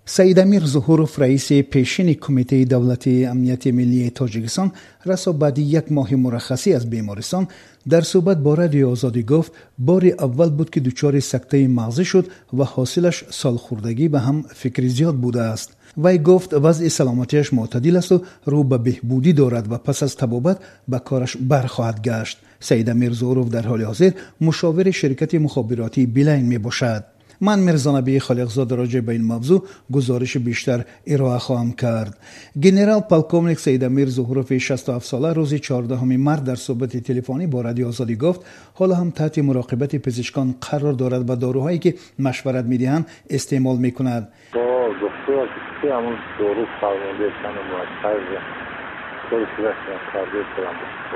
سید امیر ظهورов رئیس پیشین کمیته دولتی امنیت ملی تاجیکستان رسا بعد یک ماه مرخصی از بیمارستان در صحبت با رادیو آزادی گفت بار اول بود که دچار سکته مغزی شد و حاصلش سالخوردگی و هم فکر زیاد بوده است. وی گفت وضع سلامتیش معتدل است و رو به بهبودی دارد و پس از طبابت به کارش برخواهد گشت. سید امیر ظهورов در حال حاضر مشاور شرکت مخابراتی بیلین می باشد. من میرزا نبی خالقزاده راجع به این موضوع گزارش بیشتر ارائه خواهم کرد. گنرال پالکوونیک سید امیر ظهورов 67 ساله روز 14 مارس در صحبت تلفنی با رادیو آزادی گفت حالا هم تحت مراقبت پزشکان قرار دارد و داروهایی که مشورت میدهند استعمال میکند. با دکتر که همون دارو فرمانده کنم طور سلسله کرده کنم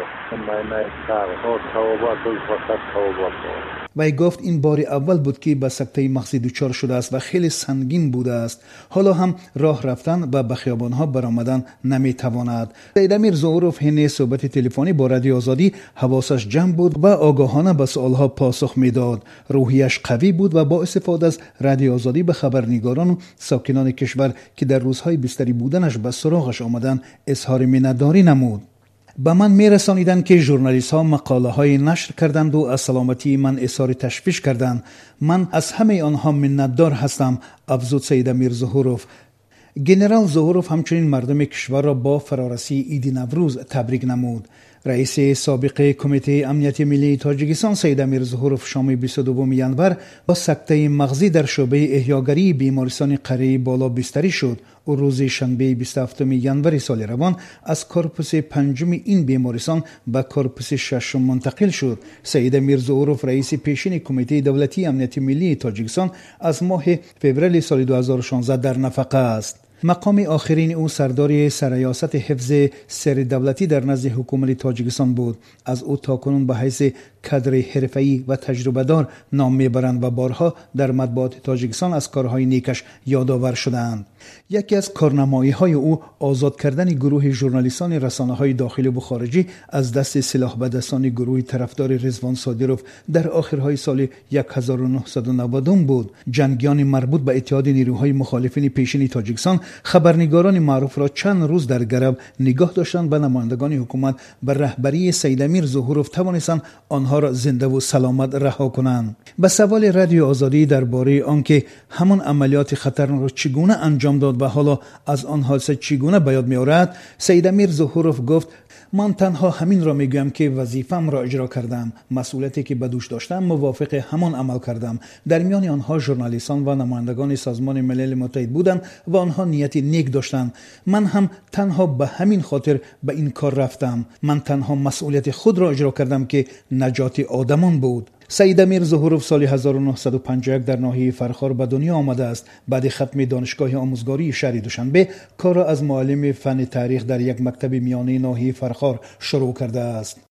من سرها توابات فقط توابات. وی گفت این بار اول بود که به سکته مغزی دچار شده است و خیلی سنگین بوده است. حالا هم راه رفتن و به خیابانها برآمدن نمیتواند. سید امیر ظهورов حین صحبت تلفنی با رادیو آزادی حواسش جمع بود و آگاهانه به سوالها پاسخ میداد. روحیش قوی بود و با استفاده از رادیو آزادی به خبرنگاران و ساکنان کشور که در روزهای بستری بودنش به سراغش آمدن اظهار منتداری نمود. به من میرسانیدند که ژورنالیست ها مقاله های نشر کردند و از سلامتی من اظهار تشویش کردند. من از همه آنها منتدار هستم، افزود سید امیر ظهورov. گنرال ظهورov همچنین مردم کشور را با فرارسی عید نوروز تبریک نمود. رئیس سابق کمیته امنیت ملی تاجیکستان سید امیر ظهورov شام 22 ینور با سکته مغزی در شعبه احیاگری بیمارستان قره بالا بستری شد. او روز شنبه 27 ینور سال روان از کارپوس پنجم این بیمارستان به کارپوس ششم منتقل شد. سید امیر ظهورov رئیس پیشین کمیته دولتی امنیت ملی تاجیکستان از ماه فوریه سال 2016 در نفقه است. مقام آخرین او سردار سرریاست حفظ سر دولتی در نزد حکومت تاجیکستان بود. از او تاکنون به حیث کادر حرفه‌ای و تجربه دار نام میبرند و بارها در مطبوعات تاجیکستان از کارهای نیکش یادآور شدند. یکی از کارنمایی‌های او آزاد کردن گروه ژورنالیستان رسانه‌های داخلی و خارجی از دست سلاح به دستان گروه طرفدار رضوان صادروف در آخرهای سال 1990 بود. جنگیان مربوط به اتحاد نیروهای مخالفین پیشین تاجیکستان خبرنگاران معروف را چند روز در گرو نگاه داشتند و نمایندگان حکومت به رهبری سید امیر ظهورov توانستند آنها را زنده و سلامت رها کنند. به سوال رادیو آزادی درباره آنکه همان عملیات خطرناک را چگونه انجام داد و حالا از آن حادثه چگونه به یاد می‌آورد، سید امیر ظهورov گفت من تنها همین را میگویم که وظیفه‌ام را اجرا کردم. مسئولیتی که به دوش داشتم موافق همان عمل کردم. در میان آنها ژورنالیستان و نمایندگان سازمان ملل متحد بودند و آنها نیت نیک داشتند. من هم تنها به همین خاطر به این کار رفتم. من تنها مسئولیت خود را اجرا کردم که نجات آدمان بود. سید امیر ظهورov سال 1951 در ناحیه فرخار به دنیا آمده است. بعد ختم دانشگاه آموزگاری شهر دوشنبه کار را از معلم فن تاریخ در یک مکتب میانه ناحیه فرخار شروع کرده است.